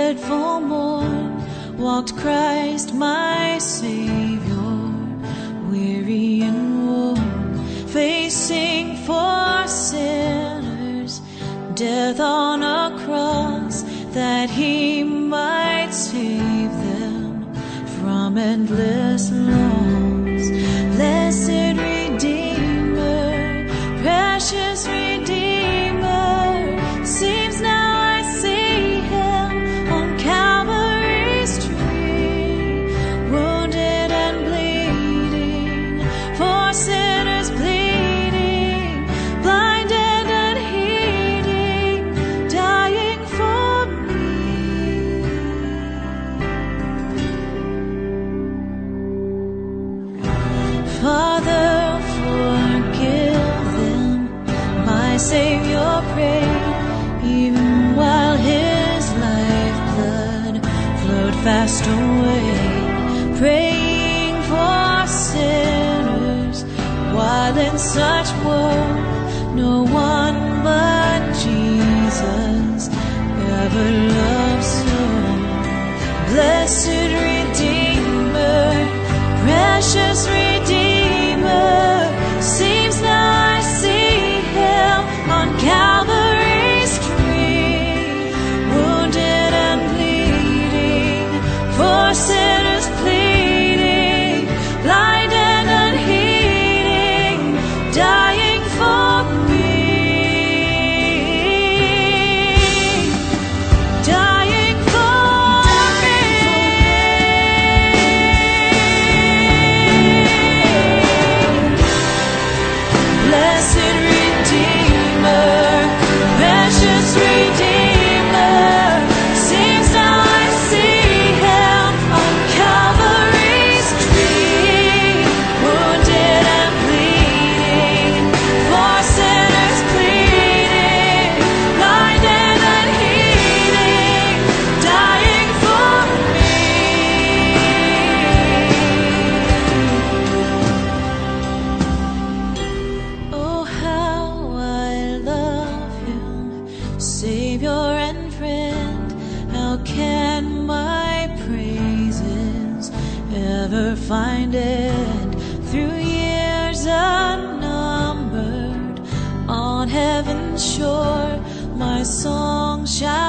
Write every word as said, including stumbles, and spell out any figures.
dreadful morn walked Christ my Savior, weary and worn, facing for sinners death on a cross, that he might save them from endless loss. Blessed Redeemer, precious Redeemer, seems now I see him on Calvary's tree, wounded and bleeding, for sinners pleading, blinded and heeding, dying for me. Father, forgive them, my Savior prayed, even while his lifeblood flowed fast away, praying for sinners while in such woe. No one but Jesus ever loved so. Blessed Redeemer, precious Redeemer, seems now I see him on Calvary's tree, wounded and bleeding, for sinners pleading, blinded and heeding, dying for me, dying for me. Blessed Redeemer, precious Redeemer, seems now I see him on Calvary's tree, wounded and bleeding, for sinners pleading, blinded and heeding, dying for me. Oh, how I love him, Savior and friend. How can my praises ever find end? Through years unnumbered, on heaven's shore, my song shall